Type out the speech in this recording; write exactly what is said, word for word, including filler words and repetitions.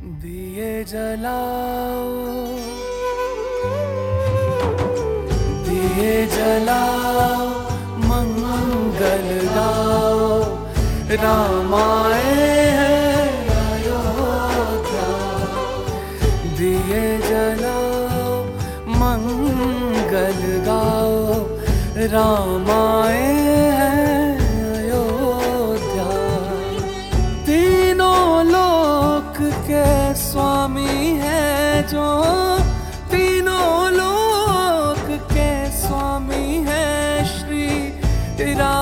दिए जलाओ, दिए जलाओ, मंगल गाओ, रामाए है अयोध्या। दिए जलाओ, मंगल गाओ, रामाए है अयोध्या। तीनों लोक के स्वामी है जो, तीनों लोक के स्वामी है श्री राम।